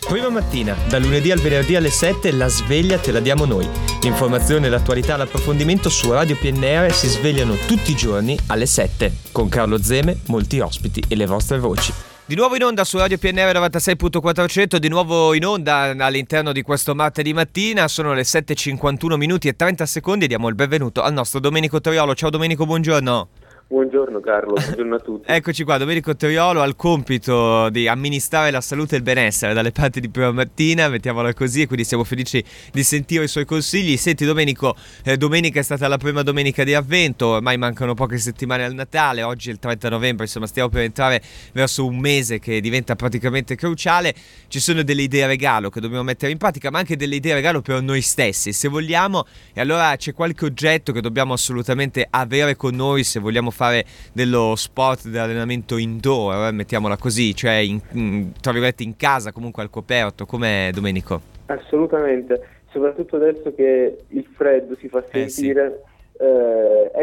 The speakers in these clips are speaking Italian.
Prima mattina, da lunedì al venerdì alle 7, la sveglia te la diamo noi. L'informazione, l'attualità, l'approfondimento su Radio PNR si svegliano tutti i giorni alle 7. Con Carlo Zeme, molti ospiti e le vostre voci. Di nuovo in onda su Radio PNR 96.400, di nuovo in onda all'interno di questo martedì mattina. Sono le 7:51 minuti e 30 secondi e diamo il benvenuto al nostro Domenico Toriolo. Ciao Domenico, buongiorno. Buongiorno Carlo, buongiorno a tutti. Eccoci qua, Domenico Toriolo ha il compito di amministrare la salute e il benessere dalle parti di Prima Mattina, mettiamola così, e quindi siamo felici di sentire i suoi consigli. Senti Domenico, domenica è stata la prima domenica di Avvento, ormai mancano poche settimane al Natale, oggi è il 30 novembre, insomma stiamo per entrare verso un mese che diventa praticamente cruciale. Ci sono delle idee regalo che dobbiamo mettere in pratica, ma anche delle idee regalo per noi stessi, se vogliamo, e allora c'è qualche oggetto che dobbiamo assolutamente avere con noi se vogliamo fare dello sport, dell'allenamento indoor, mettiamola così, cioè tra virgolette in casa, comunque al coperto. Com'è Domenico? Assolutamente, soprattutto adesso che il freddo si fa sentire, è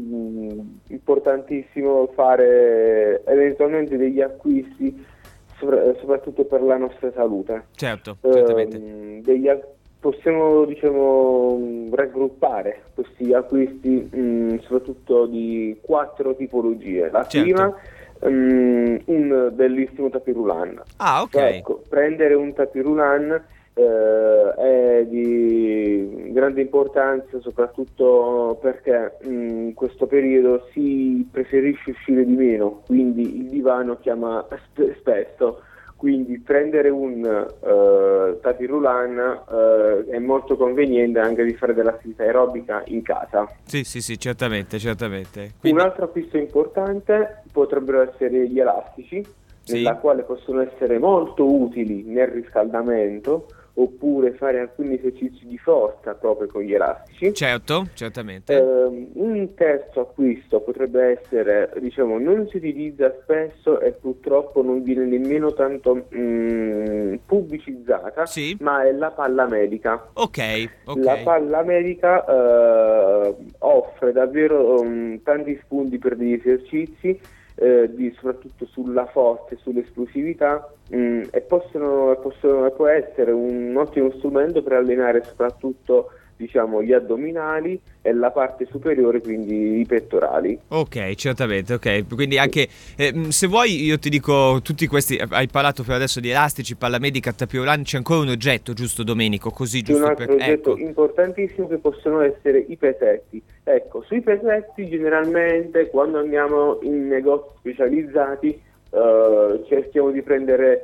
importantissimo fare eventualmente degli acquisti, soprattutto per la nostra salute. Certo, certamente. Possiamo raggruppare questi acquisti soprattutto di 4 tipologie. La prima, un bellissimo tapis roulant. Ah, ok. Ecco, prendere un tapis roulant è di grande importanza, soprattutto perché in questo periodo si preferisce uscire di meno, quindi il divano chiama spesso. Quindi prendere un tapis roulant è molto conveniente anche di fare dell'attività aerobica in casa. Sì, certamente. Quindi... Un altro acquisto importante potrebbero essere gli elastici, nella quale possono essere molto utili nel riscaldamento, oppure fare alcuni esercizi di forza proprio con gli elastici. Certo, certamente. Un terzo acquisto potrebbe essere, non si utilizza spesso e purtroppo non viene nemmeno tanto pubblicizzata, ma è la palla medica. Ok. La palla medica offre davvero tanti spunti per degli esercizi, soprattutto sulla forza e sull'esplosività, e può essere un ottimo strumento per allenare soprattutto gli addominali e la parte superiore, quindi i pettorali. Ok, certamente, ok. Quindi anche se vuoi io ti dico tutti questi, hai parlato per adesso di elastici, palla medica, tapis roulant, c'è ancora un oggetto, giusto Domenico? Così giusto un altro oggetto importantissimo che possono essere i pesetti. Ecco, sui pesetti generalmente quando andiamo in negozi specializzati cerchiamo di prendere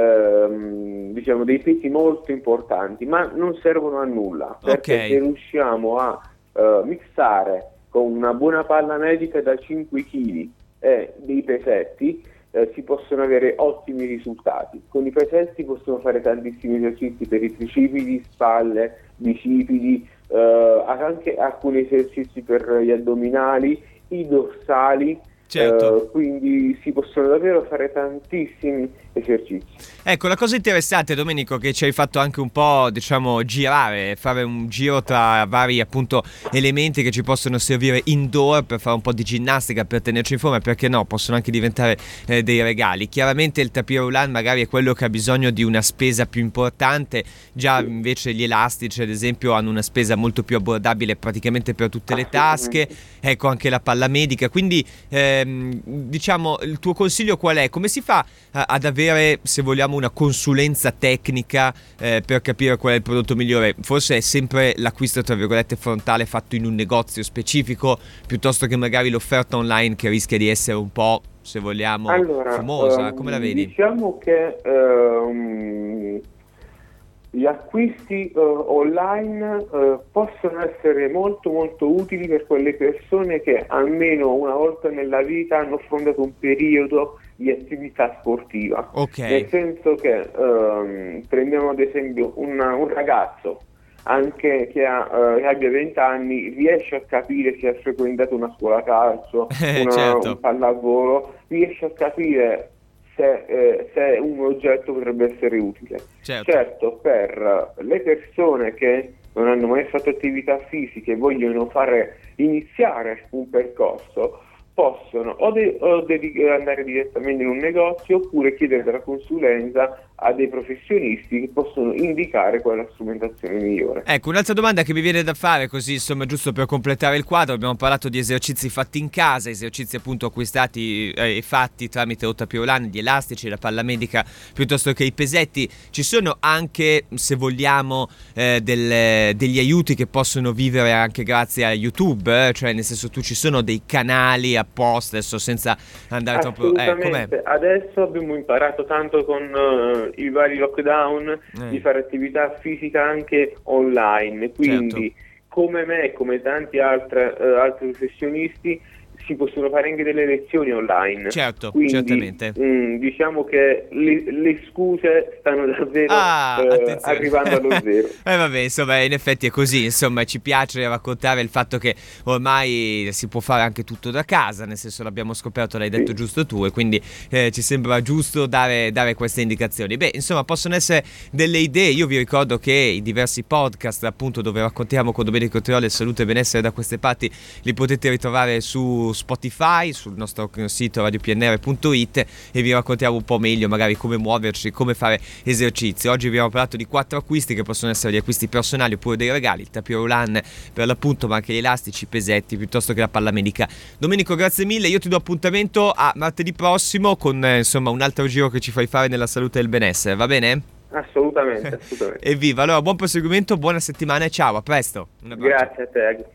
dei pesi molto importanti, ma non servono a nulla, perché se riusciamo a mixare con una buona palla medica da 5 kg e dei pesetti, si possono avere ottimi risultati. Con i pesetti possono fare tantissimi esercizi per i tricipiti, spalle, bicipiti, anche alcuni esercizi per gli addominali, i dorsali. Certo. Quindi si possono davvero fare tantissimi esercizi. Ecco, la cosa interessante Domenico che ci hai fatto anche un po' girare, fare un giro tra vari appunto elementi che ci possono servire indoor per fare un po' di ginnastica, per tenerci in forma, perché no, possono anche diventare dei regali. Chiaramente il tapis roulant magari è quello che ha bisogno di una spesa più importante, già invece gli elastici ad esempio hanno una spesa molto più abbordabile praticamente per tutte le tasche. Ecco, anche la palla medica, quindi il tuo consiglio qual è? Come si fa ad avere, se vogliamo, una consulenza tecnica per capire qual è il prodotto migliore? Forse è sempre l'acquisto tra virgolette frontale fatto in un negozio specifico piuttosto che magari l'offerta online che rischia di essere un po', se vogliamo, fumosa. Come la vedi? Diciamo che gli acquisti online possono essere molto molto utili per quelle persone che almeno una volta nella vita hanno affrontato un periodo di attività sportiva. Nel senso che prendiamo ad esempio un ragazzo anche che abbia 20 anni, riesce a capire se ha frequentato una scuola calcio, un pallavolo, riesce a capire se un oggetto potrebbe essere utile. Certo, per le persone che non hanno mai fatto attività fisiche e vogliono iniziare un percorso, possono andare direttamente in un negozio oppure chiedere della consulenza a dei professionisti che possono indicare qual è la strumentazione migliore. Ecco, un'altra domanda che mi viene da fare, così insomma, giusto per completare il quadro. Abbiamo parlato di esercizi fatti in casa, esercizi appunto acquistati e fatti tramite o tapiolani, gli elastici, la palla medica piuttosto che i pesetti. Ci sono anche, se vogliamo, degli aiuti che possono vivere anche grazie a YouTube, cioè nel senso, tu ci sono dei canali apposta, adesso senza andare troppo... Assolutamente, adesso abbiamo imparato tanto con i vari lockdown di fare attività fisica anche online, quindi come me e come tanti altri professionisti si possono fare anche delle lezioni online. Certo, quindi, certamente. Diciamo che le scuse stanno davvero arrivando allo zero. Vabbè, insomma, in effetti è così, insomma, ci piace raccontare il fatto che ormai si può fare anche tutto da casa, nel senso, l'abbiamo scoperto, l'hai detto giusto tu, e quindi ci sembra giusto dare queste indicazioni. Beh, insomma, possono essere delle idee. Io vi ricordo che i diversi podcast, appunto, dove raccontiamo con Domenico Trioli salute e benessere da queste parti, li potete ritrovare su Spotify, sul nostro sito radiopnr.it, e vi raccontiamo un po' meglio magari come muoverci, come fare esercizi. Oggi abbiamo parlato di 4 acquisti che possono essere gli acquisti personali oppure dei regali, il tapis per l'appunto, ma anche gli elastici, i pesetti, piuttosto che la palla medica. Domenico, grazie mille, io ti do appuntamento a martedì prossimo con insomma un altro giro che ci fai fare nella salute e il benessere, va bene? Assolutamente. Evviva, allora buon proseguimento, buona settimana e ciao, a presto. Grazie a te.